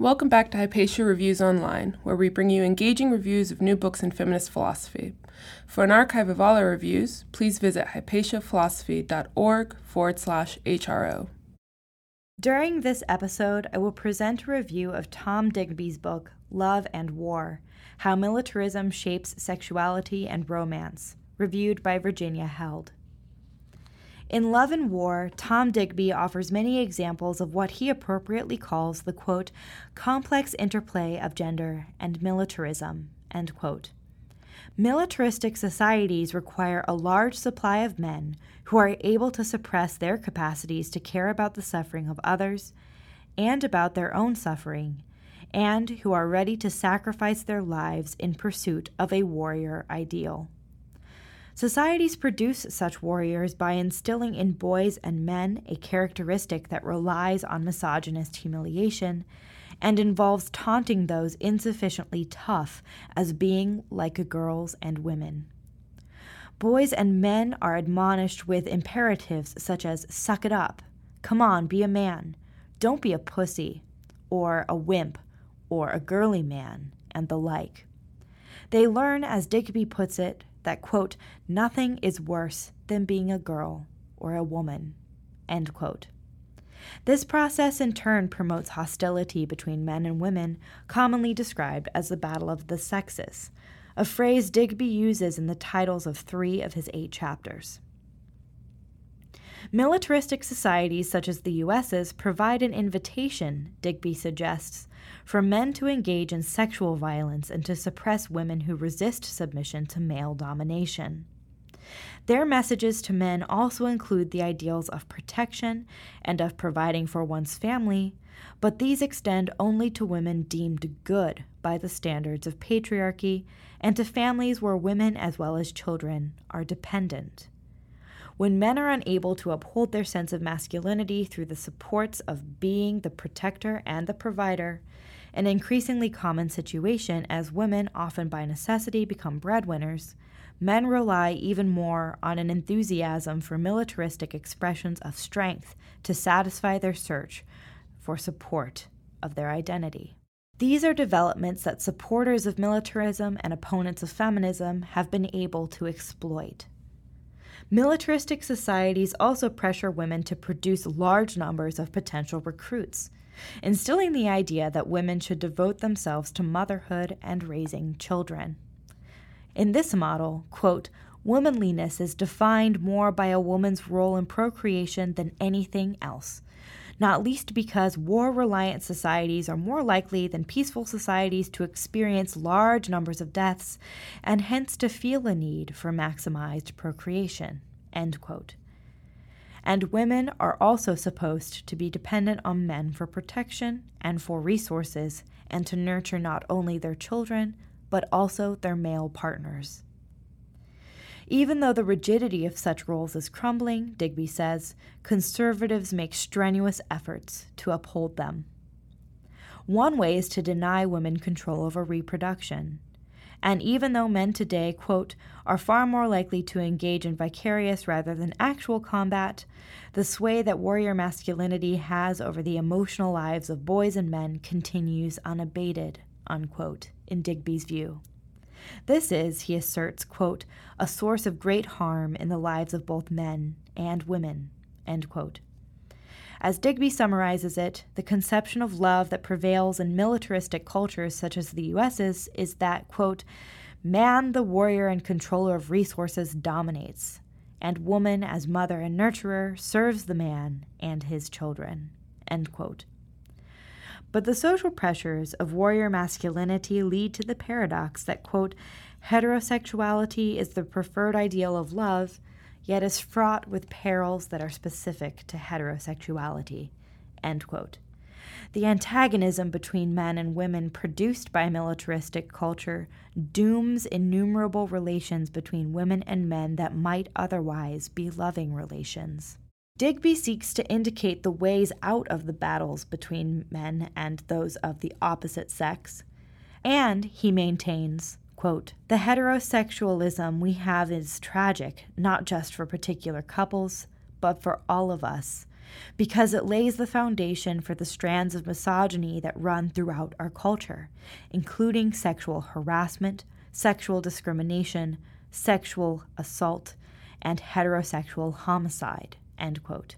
Welcome back to Hypatia Reviews Online, where we bring you engaging reviews of new books in feminist philosophy. For an archive of all our reviews, please visit hypatiaphilosophy.org/HRO. During this episode, I will present a review of Tom Digby's book, Love and War: How Militarism Shapes Sexuality and Romance, reviewed by Virginia Held. In Love and War, Tom Digby offers many examples of what he appropriately calls the, quote, complex interplay of gender and militarism, end quote. Militaristic societies require a large supply of men who are able to suppress their capacities to care about the suffering of others and about their own suffering, and who are ready to sacrifice their lives in pursuit of a warrior ideal. Societies produce such warriors by instilling in boys and men a characteristic that relies on misogynist humiliation and involves taunting those insufficiently tough as being like girls and women. Boys and men are admonished with imperatives such as suck it up, come on, be a man, don't be a pussy, or a wimp, or a girly man, and the like. They learn, as Digby puts it, that, quote, nothing is worse than being a girl or a woman, end quote. This process in turn promotes hostility between men and women, commonly described as the battle of the sexes, a phrase Digby uses in the titles of 3 of his 8 chapters. Militaristic societies such as the U.S.'s provide an invitation, Digby suggests, for men to engage in sexual violence and to suppress women who resist submission to male domination. Their messages to men also include the ideals of protection and of providing for one's family, but these extend only to women deemed good by the standards of patriarchy and to families where women as well as children are dependent. When men are unable to uphold their sense of masculinity through the supports of being the protector and the provider, an increasingly common situation as women often by necessity become breadwinners, men rely even more on an enthusiasm for militaristic expressions of strength to satisfy their search for support of their identity. These are developments that supporters of militarism and opponents of feminism have been able to exploit. Militaristic societies also pressure women to produce large numbers of potential recruits, instilling the idea that women should devote themselves to motherhood and raising children. In this model, quote, womanliness is defined more by a woman's role in procreation than anything else, not least because war-reliant societies are more likely than peaceful societies to experience large numbers of deaths and hence to feel a need for maximized procreation, end quote. And women are also supposed to be dependent on men for protection and for resources and to nurture not only their children, but also their male partners. Even though the rigidity of such roles is crumbling, Digby says, conservatives make strenuous efforts to uphold them. One way is to deny women control over reproduction. And even though men today, quote, are far more likely to engage in vicarious rather than actual combat, the sway that warrior masculinity has over the emotional lives of boys and men continues unabated, unquote, in Digby's view. This is, he asserts, quote, a source of great harm in the lives of both men and women, end quote. As Digby summarizes it, the conception of love that prevails in militaristic cultures such as the U.S.'s is that, quote, man, the warrior and controller of resources, dominates, and woman, as mother and nurturer, serves the man and his children, end quote. But the social pressures of warrior masculinity lead to the paradox that, quote, heterosexuality is the preferred ideal of love, yet is fraught with perils that are specific to heterosexuality, end quote. The antagonism between men and women produced by militaristic culture dooms innumerable relations between women and men that might otherwise be loving relations. Digby seeks to indicate the ways out of the battles between men and those of the opposite sex, and, he maintains, quote, the heterosexualism we have is tragic, not just for particular couples, but for all of us, because it lays the foundation for the strands of misogyny that run throughout our culture, including sexual harassment, sexual discrimination, sexual assault, and heterosexual homicide, end quote.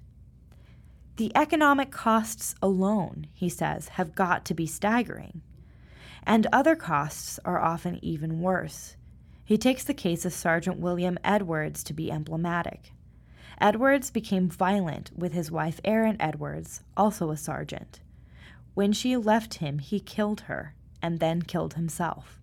The economic costs alone, he says, have got to be staggering. And other costs are often even worse. He takes the case of Sergeant William Edwards to be emblematic. Edwards became violent with his wife Erin Edwards, also a sergeant. When she left him, he killed her, and then killed himself.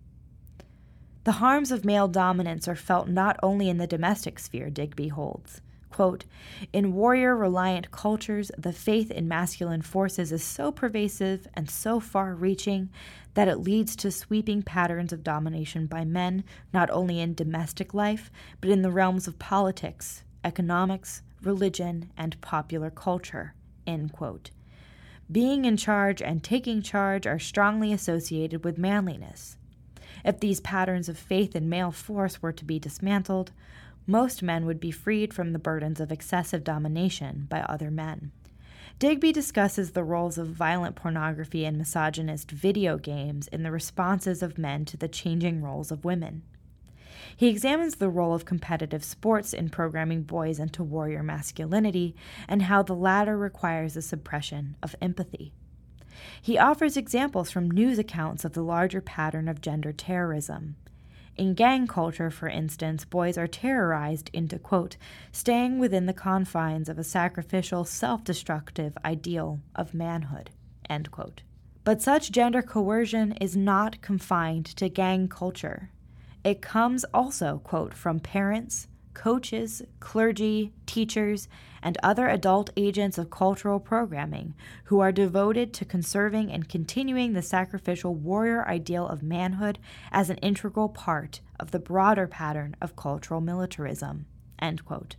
The harms of male dominance are felt not only in the domestic sphere, Digby holds. Quote, in warrior-reliant cultures, the faith in masculine forces is so pervasive and so far-reaching that it leads to sweeping patterns of domination by men, not only in domestic life, but in the realms of politics, economics, religion, and popular culture, end quote. Being in charge and taking charge are strongly associated with manliness. If these patterns of faith in male force were to be dismantled, most men would be freed from the burdens of excessive domination by other men. Digby discusses the roles of violent pornography and misogynist video games in the responses of men to the changing roles of women. He examines the role of competitive sports in programming boys into warrior masculinity and how the latter requires a suppression of empathy. He offers examples from news accounts of the larger pattern of gender terrorism. In gang culture, for instance, boys are terrorized into, quote, staying within the confines of a sacrificial, self-destructive ideal of manhood, end quote. But such gender coercion is not confined to gang culture. It comes also, quote, from parents, coaches, clergy, teachers, and other adult agents of cultural programming who are devoted to conserving and continuing the sacrificial warrior ideal of manhood as an integral part of the broader pattern of cultural militarism, end quote.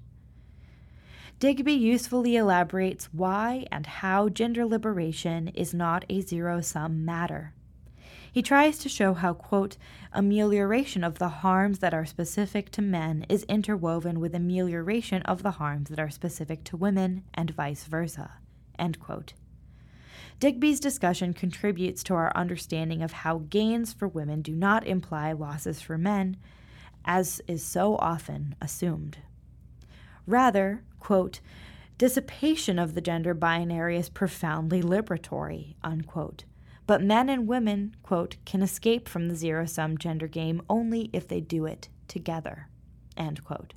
Digby usefully elaborates why and how gender liberation is not a zero-sum matter. He tries to show how, quote, amelioration of the harms that are specific to men is interwoven with amelioration of the harms that are specific to women, and vice versa, end quote. Digby's discussion contributes to our understanding of how gains for women do not imply losses for men, as is so often assumed. Rather, quote, dissipation of the gender binary is profoundly liberatory, unquote. But men and women, quote, can escape from the zero-sum gender game only if they do it together, end quote.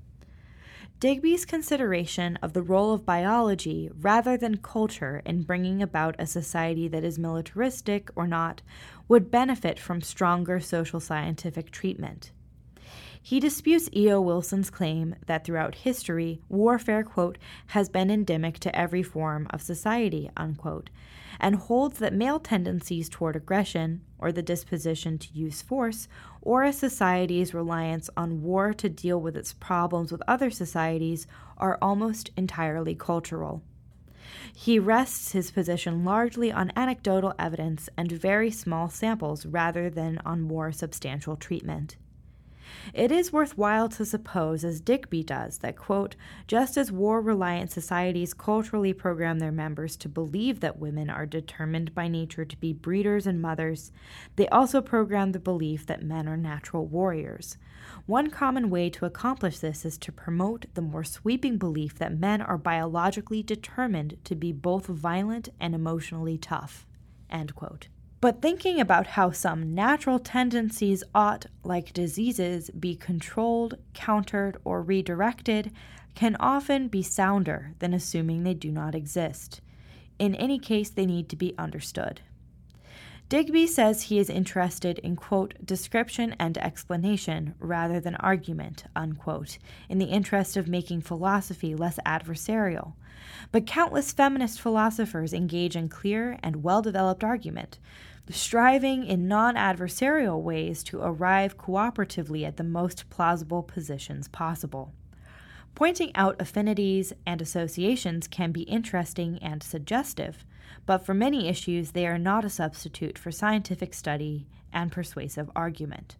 Digby's consideration of the role of biology rather than culture in bringing about a society that is militaristic or not would benefit from stronger social scientific treatment. He disputes E.O. Wilson's claim that throughout history, warfare, quote, has been endemic to every form of society, unquote, and holds that male tendencies toward aggression, or the disposition to use force, or a society's reliance on war to deal with its problems with other societies are almost entirely cultural. He rests his position largely on anecdotal evidence and very small samples rather than on more substantial treatment. It is worthwhile to suppose, as Digby does, that, quote, just as war-reliant societies culturally program their members to believe that women are determined by nature to be breeders and mothers, they also program the belief that men are natural warriors. One common way to accomplish this is to promote the more sweeping belief that men are biologically determined to be both violent and emotionally tough, end quote. But thinking about how some natural tendencies ought, like diseases, be controlled, countered, or redirected can often be sounder than assuming they do not exist. In any case, they need to be understood. Digby says he is interested in, quote, description and explanation rather than argument, unquote, in the interest of making philosophy less adversarial. But countless feminist philosophers engage in clear and well-developed argument, striving in non-adversarial ways to arrive cooperatively at the most plausible positions possible. Pointing out affinities and associations can be interesting and suggestive, but for many issues they are not a substitute for scientific study and persuasive argument.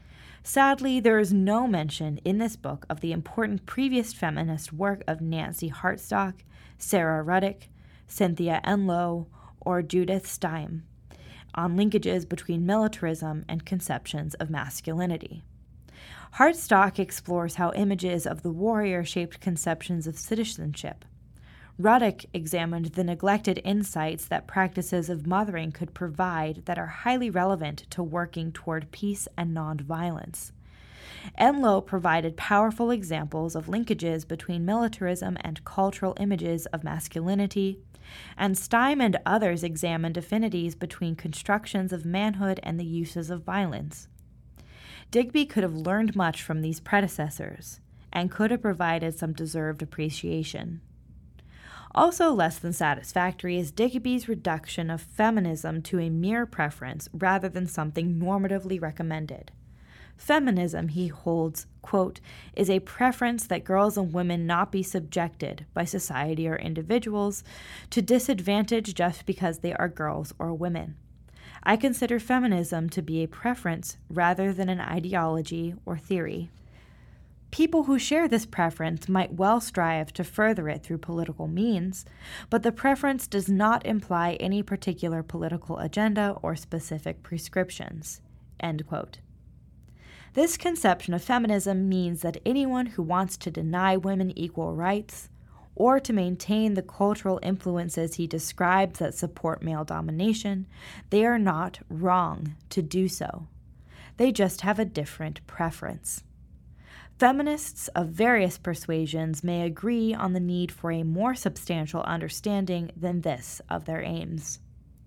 Sadly, there is no mention in this book of the important previous feminist work of Nancy Hartsock, Sarah Ruddick, Cynthia Enloe, or Judith Steim, on linkages between militarism and conceptions of masculinity. Hartstock explores how images of the warrior shaped conceptions of citizenship. Ruddick examined the neglected insights that practices of mothering could provide that are highly relevant to working toward peace and nonviolence. Enloe provided powerful examples of linkages between militarism and cultural images of masculinity, and Steim and others examined affinities between constructions of manhood and the uses of violence. Digby could have learned much from these predecessors, and could have provided some deserved appreciation. Also less than satisfactory is Digby's reduction of feminism to a mere preference rather than something normatively recommended. Feminism, he holds, quote, is a preference that girls and women not be subjected by society or individuals to disadvantage just because they are girls or women. I consider feminism to be a preference rather than an ideology or theory. People who share this preference might well strive to further it through political means, but the preference does not imply any particular political agenda or specific prescriptions, end quote. This conception of feminism means that anyone who wants to deny women equal rights, or to maintain the cultural influences he describes that support male domination, they are not wrong to do so. They just have a different preference. Feminists of various persuasions may agree on the need for a more substantial understanding than this of their aims.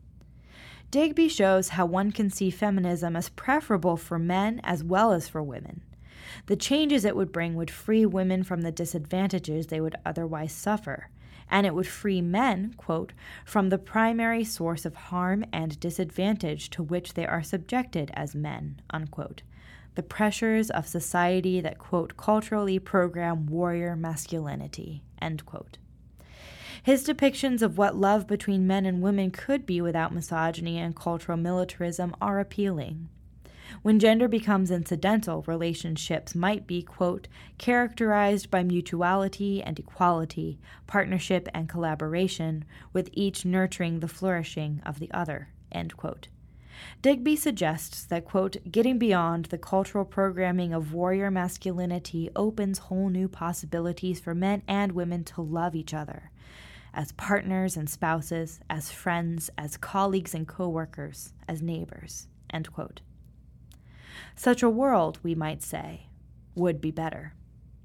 Digby shows how one can see feminism as preferable for men as well as for women. The changes it would bring would free women from the disadvantages they would otherwise suffer, and it would free men, quote, from the primary source of harm and disadvantage to which they are subjected as men, unquote, the pressures of society that, quote, culturally program warrior masculinity, end quote. His depictions of what love between men and women could be without misogyny and cultural militarism are appealing. When gender becomes incidental, relationships might be, quote, characterized by mutuality and equality, partnership and collaboration, with each nurturing the flourishing of the other, end quote. Digby suggests that, quote, getting beyond the cultural programming of warrior masculinity opens whole new possibilities for men and women to love each other, as partners and spouses, as friends, as colleagues and co-workers, as neighbors, end quote. Such a world, we might say, would be better.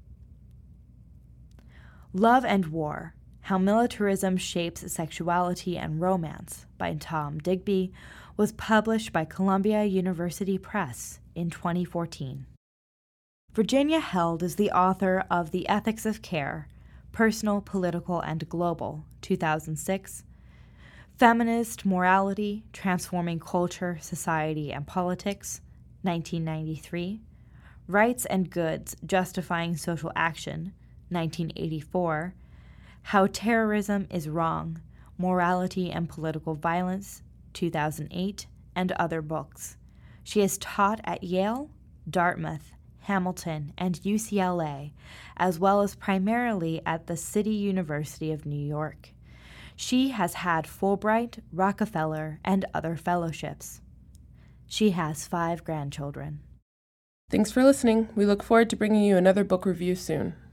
Love and War, How Militarism Shapes Sexuality and Romance by Tom Digby was published by Columbia University Press in 2014. Virginia Held is the author of The Ethics of Care, Personal, Political, and Global, 2006, Feminist Morality, Transforming Culture, Society, and Politics, 1993, Rights and Goods, Justifying Social Action, 1984, How Terrorism is Wrong, Morality and Political Violence, 2008, and other books. She has taught at Yale, Dartmouth, Hamilton, and UCLA, as well as primarily at the City University of New York. She has had Fulbright, Rockefeller, and other fellowships. She has 5 grandchildren. Thanks for listening. We look forward to bringing you another book review soon.